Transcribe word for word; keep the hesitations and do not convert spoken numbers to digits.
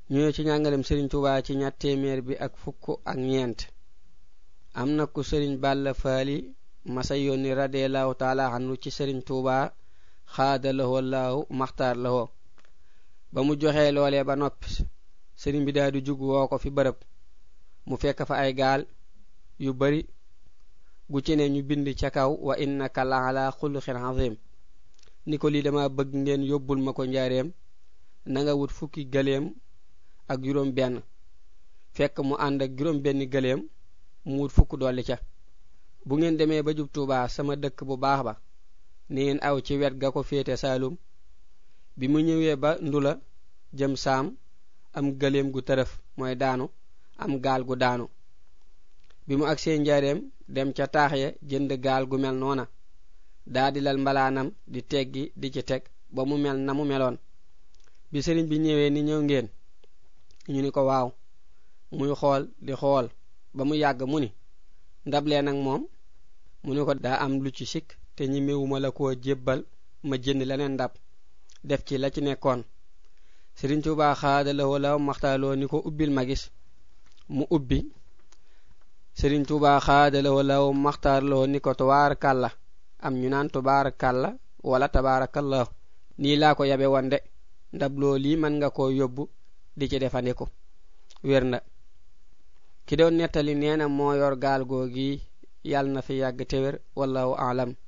ñëw ci ñangalem Serigne Touba ci ñatt témèr bi ak fukk ak ñent amna ku Serigne Balla Faali masa yoni radiyallahu ta'ala anhu ci Serigne Touba khadalahu wallahu makhtar lahu ba mu joxe lolé ba noppi Serigne bi daadu jug woko fi bërëb mu fekk fa ay gaal yu bari gu ci ne ñu bind ci kaw wa innaka la ala khuluqin azim niko li dama bëgg ngeen yobul mako njaareem na nga wut fukki galeem ak juroom benn fekk mu and ak juroom benn galeem mu wut fukk dolli ca bu ngeen demee ba jub Touba sama dëkk bu baax ba neen aw ci wet ga ko féete Saalum bi mu ñëwee ba Ndula jëm Saam am galeem gu tërëf mooy daanu am gaal gu daanu bi mu agsee njaareem dem ca taax ya jënd gaal gu mel noona daa di lal mbalaanam di teggi di ci teg ba mu mel na mu meloon bi sëriñ bi ñëwee ni ñëw ngeen ñu ni ko waaw muy xool di xool ba mu yàgg mu ni ndablee nag moom mu ni ko daa am lu ci sikk te ñi mewuma la koo jébbal ma jënd leneen ndab def ci la ci nekkoon Serigne Touba xaadalawoo law maxtaaloo ni ko ubbil ma gis mu ubbi Serigne Touba xaadalawoo law maxtaarloo ni ko tabaarakalla am ñu naan tabaarakalla wala tabaarakallah nii laa ko yabe woon de ndab loo lii mën nga koo yóbbu di ci defandiku wér na ki doon nettali nee na moo yor gaal googi yàlla na fi yàgg te wér wallahu aalam